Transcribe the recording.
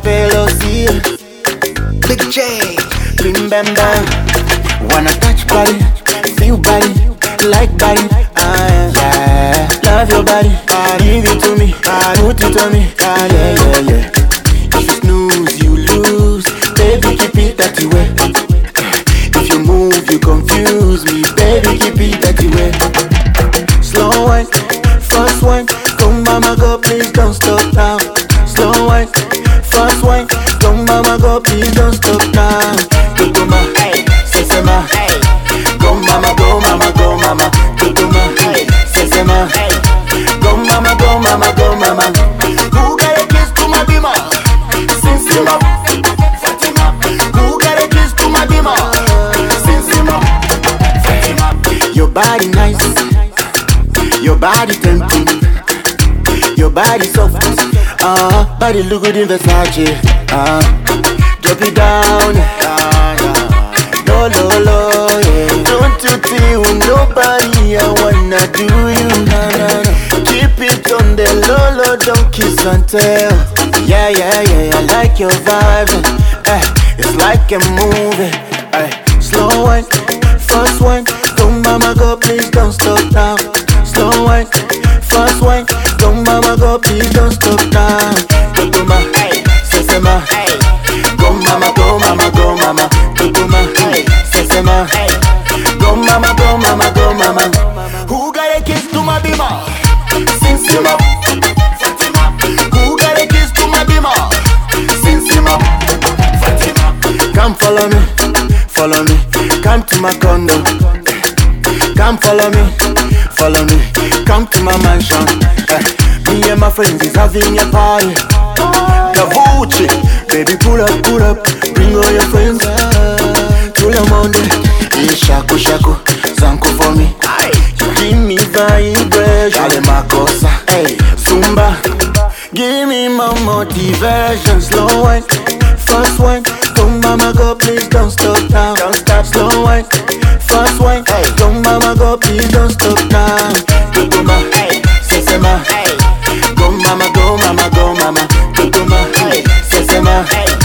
Pelosi, Big J, Bim Bam Bam. Wanna touch body, feel body, like body. Yeah. Love your body, give it to me, put it on me. Yeah. If you snooze, you lose. Baby, keep it that way. If you move, you confuse me. Baby, keep it that way. Slow wine, fast wine. Come mama, go, please don't stop now. Slow wine, fast wine. Come mama, go, please don't stop now. Tutuma, sesema. Go mama, go mama, go mama. Tutuma, sesema. Go mama, go mama, go mama. Who got a kiss to my bima? Sinsima, Fatima. Who got a kiss to my bima? Sinsima, Fatima. Your body nice, your body tempting, your body soft. Body look good in Versace. Drop it down, low, yeah. Don't you feel nobody? I wanna do you. Keep it on the low, don't kiss and tell. Yeah, I like your vibe. It's like a movie. Slow wine, fast wine. Come mama, go, please don't stop now. Slow wine, fast wine. Come mama, go, please don't stop now. Tutuma, sesema. Go mama, go mama, go mama. Tutuma, sesema. Go mama, go mama, go mama. Who got a kiss to my bima? Sinsima, Fatima. Who got a kiss to my bima? Sinsima, Fatima. Come follow me, come to my condo. Come follow me, come to my mansion. Me and my friends is having a party. Kavuchi, baby pull up, bring all your friends. Tula Monday, shaku zanku for me. Give me vibration, Yale Makosa, Zumba. Give me my motivation. Slow wine, fast wine. Come mama, go, please don't stop now. Don't stop. Slow wine, fast wine. Come mama, go, please don't stop now. Tutuma, sesema. Go mama, go mama, go mama. Tutuma, sesema.